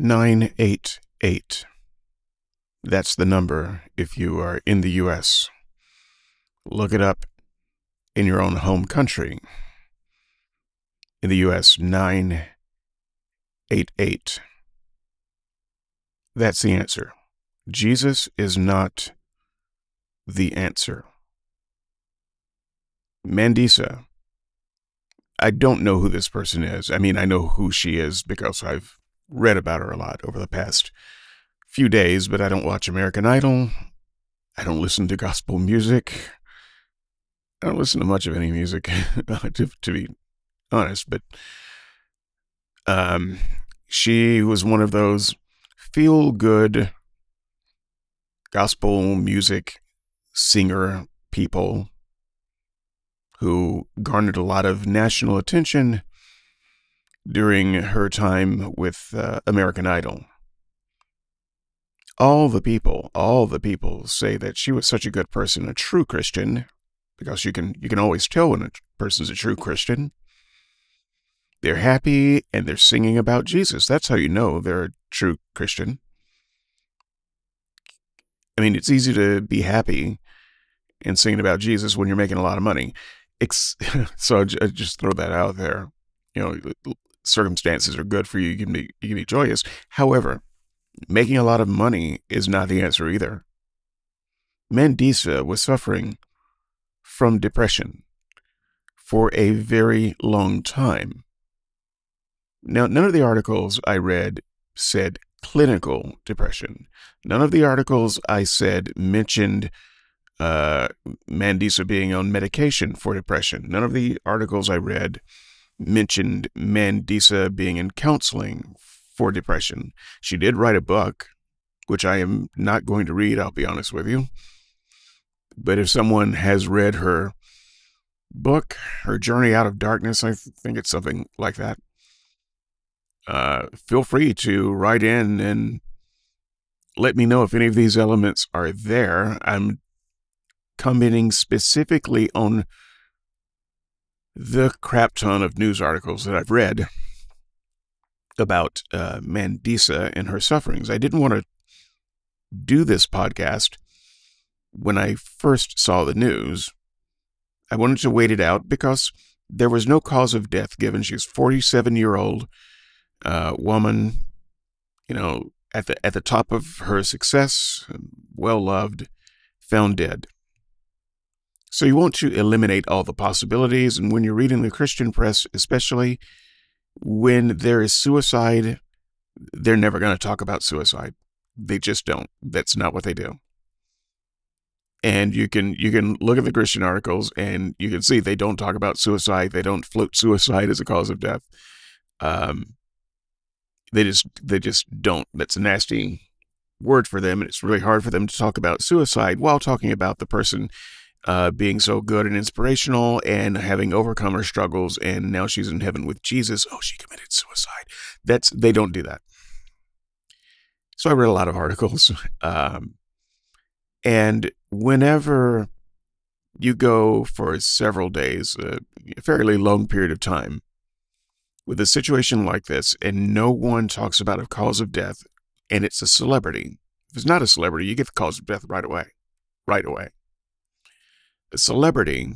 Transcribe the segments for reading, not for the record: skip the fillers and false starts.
988. That's the number if you are in the U.S. Look it up in your own home country. In the U.S., 988. That's the answer. Jesus is not the answer. Mandisa. I don't know who this person is. I mean, I know who she is because I've read about her a lot over the past few days, but I don't watch American Idol. I don't listen to gospel music. I don't listen to much of any music, to be honest, but she was one of those feel-good gospel music singer people who garnered a lot of national attention during her time with American Idol. All the people say that she was such a good person, a true Christian, because you can always tell when a person's a true Christian. They're happy and they're singing about Jesus. That's how you know they're a true Christian. I mean, it's easy to be happy and singing about Jesus when you're making a lot of money. So I just throw that out there. You know, circumstances are good for you. You can be joyous. However, making a lot of money is not the answer either. Mandisa was suffering from depression for a very long time. Now, none of the articles I read said clinical depression. None of the articles I said mentioned Mandisa being on medication for depression. None of the articles I read mentioned Mandisa being in counseling for depression. She did write a book, which I am not going to read, I'll be honest with you. But if someone has read her book, her Journey Out of Darkness, I think it's something like that, feel free to write in and let me know if any of these elements are there. I'm commenting specifically on the crap ton of news articles that I've read about Mandisa and her sufferings. I didn't want to do this podcast when I first saw the news. I wanted to wait it out because there was no cause of death given. She's a 47-year-old woman, you know, at the top of her success, well-loved, found dead. So you want to eliminate all the possibilities, and when you're reading the Christian press, especially when there is suicide, they're never going to talk about suicide. They just don't. That's not what they do. And you can look at the Christian articles and you can see they don't talk about suicide. They don't float suicide as a cause of death. They just don't. That's a nasty word for them, and it's really hard for them to talk about suicide while talking about the person being so good and inspirational and having overcome her struggles, and now she's in heaven with Jesus. Oh, she committed suicide. They don't do that. So I read a lot of articles, and whenever you go for several days, a fairly long period of time, with a situation like this, and no one talks about a cause of death, and it's a celebrity. If it's not a celebrity, you get the cause of death right away. Right away. A celebrity,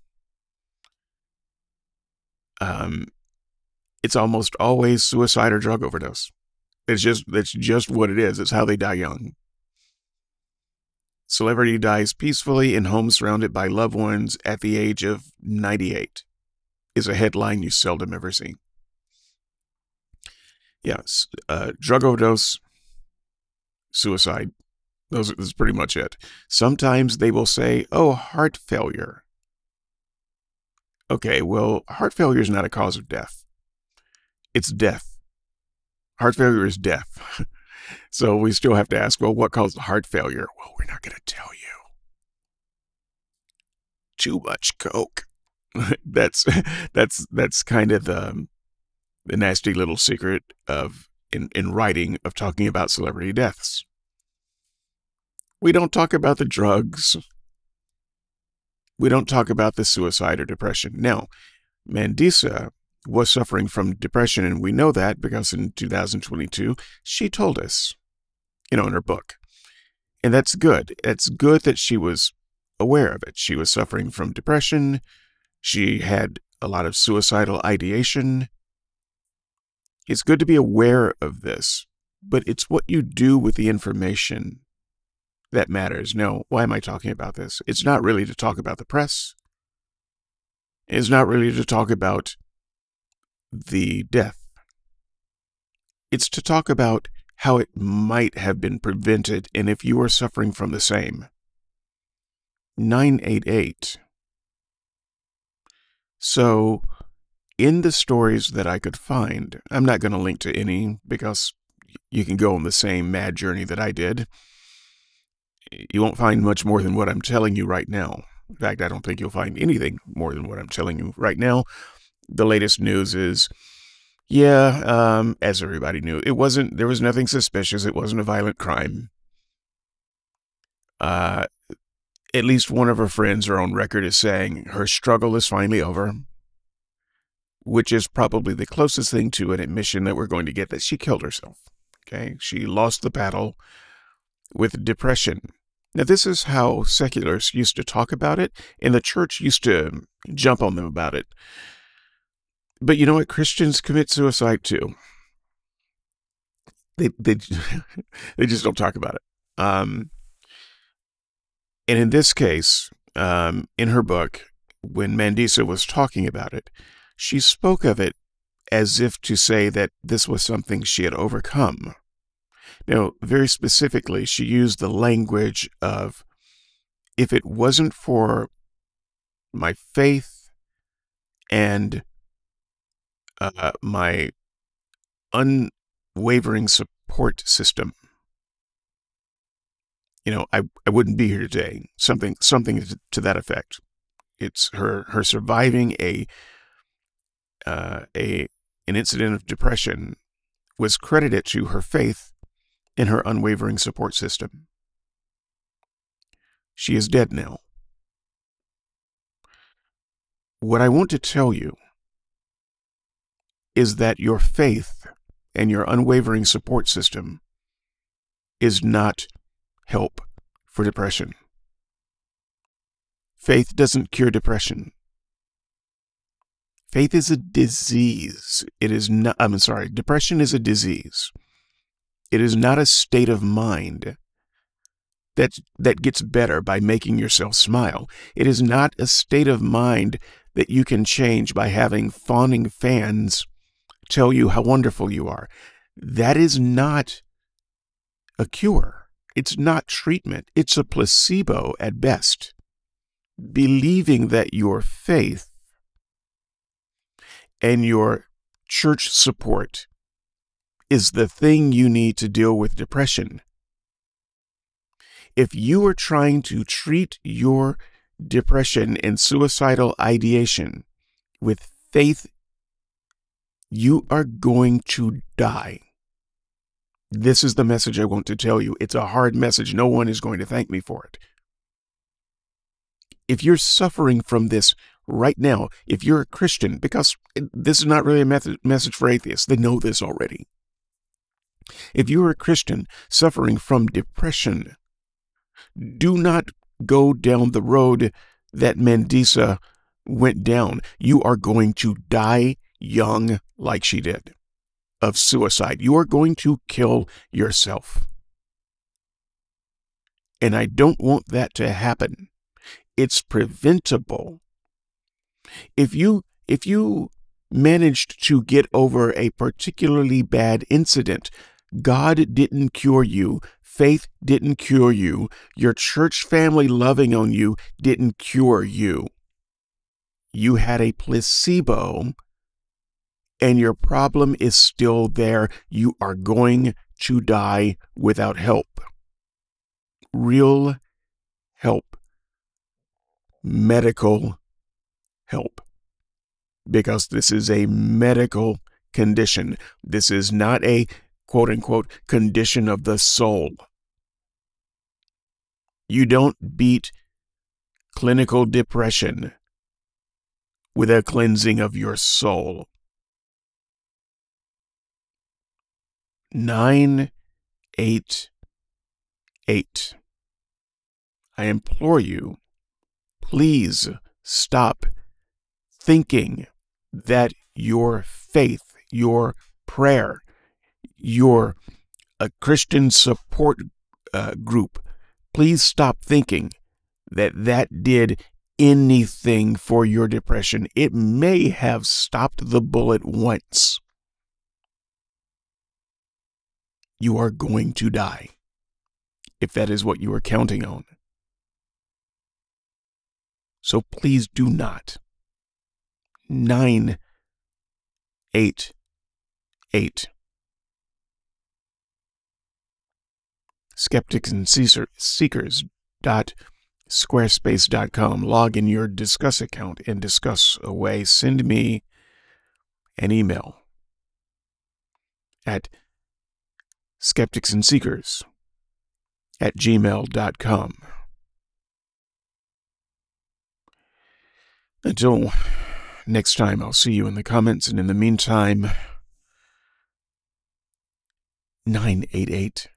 it's almost always suicide or drug overdose. That's just what it is. It's how they die young. Celebrity dies peacefully in homes surrounded by loved ones at the age of 98 is a headline you seldom ever see. Yes, drug overdose, suicide. That's pretty much it. Sometimes they will say, oh, heart failure. Okay, well, heart failure is not a cause of death. It's death. Heart failure is death. So we still have to ask, well, what caused heart failure? Well, we're not going to tell you. Too much coke. That's kind of the nasty little secret of in writing of talking about celebrity deaths. We don't talk about the drugs. We don't talk about the suicide or depression. Now, Mandisa was suffering from depression, and we know that because in 2022, she told us, in her book. And that's good. It's good that she was aware of it. She was suffering from depression. She had a lot of suicidal ideation. It's good to be aware of this, but it's what you do with the information that matters. Now, why am I talking about this? It's not really to talk about the press. It's not really to talk about the death. It's to talk about how it might have been prevented, and if you are suffering from the same. 988. So, in the stories that I could find, I'm not going to link to any because you can go on the same mad journey that I did. You won't find much more than what I'm telling you right now. In fact, I don't think you'll find anything more than what I'm telling you right now. The latest news is, as everybody knew, there was nothing suspicious. It wasn't a violent crime. At least one of her friends are on record as saying her struggle is finally over, which is probably the closest thing to an admission that we're going to get that she killed herself. Okay. She lost the battle with depression. Now, this is how seculars used to talk about it, and the church used to jump on them about it. But you know what? Christians commit suicide too. They just don't talk about it. And in this case, in her book, when Mandisa was talking about it, she spoke of it as if to say that this was something she had overcome. Now, very specifically, she used the language of, if it wasn't for my faith and my unwavering support system, I wouldn't be here today. Something to that effect. It's her surviving an incident of depression was credited to her faith in her unwavering support system. She is dead now. What I want to tell you is that your faith and your unwavering support system is not help for depression. Faith doesn't cure depression. Faith is a disease. Depression is a disease. It is not a state of mind that gets better by making yourself smile. It is not a state of mind that you can change by having fawning fans tell you how wonderful you are. That is not a cure. It's not treatment. It's a placebo at best. Believing that your faith and your church support is the thing you need to deal with depression. If you are trying to treat your depression and suicidal ideation with faith, you are going to die. This is the message I want to tell you. It's a hard message. No one is going to thank me for it. If you're suffering from this right now, if you're a Christian, because this is not really a message for atheists, they know this already. If you're a Christian suffering from depression, do not go down the road that Mandisa went down. You are going to die young like she did of suicide. You are going to kill yourself. And I don't want that to happen. It's preventable. If you managed to get over a particularly bad incident, God didn't cure you. Faith didn't cure you. Your church family loving on you didn't cure you. You had a placebo, and your problem is still there. You are going to die without help. Real help. Medical help. Because this is a medical condition. This is not a quote-unquote condition of the soul. You don't beat clinical depression with a cleansing of your soul. 988. I implore you, please stop thinking that your faith, your prayer, your Christian support group, please stop thinking that that did anything for your depression. It may have stopped the bullet once. You are going to die if that is what you are counting on. So please do not. 988. skepticsandseekers.squarespace.com. Log in your Discuss account and discuss away. Send me an email at skepticsandseekers@gmail.com. Until next time, I'll see you in the comments, and in the meantime, 988.